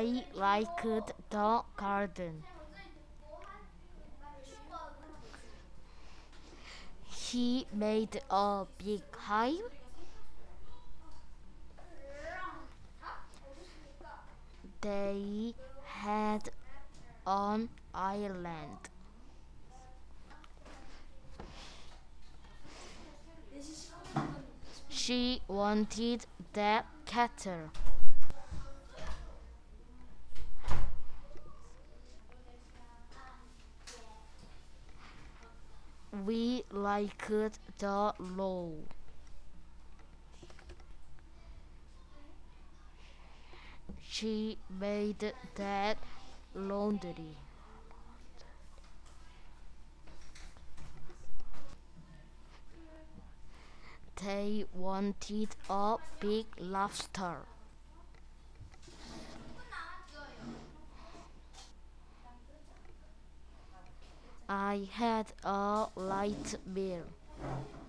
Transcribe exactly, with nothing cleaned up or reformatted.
I liked the garden. He made a big hive. They had an island. She wanted that cattle. We liked the law. She made that laundry. They wanted a big lobster. I had a light meal.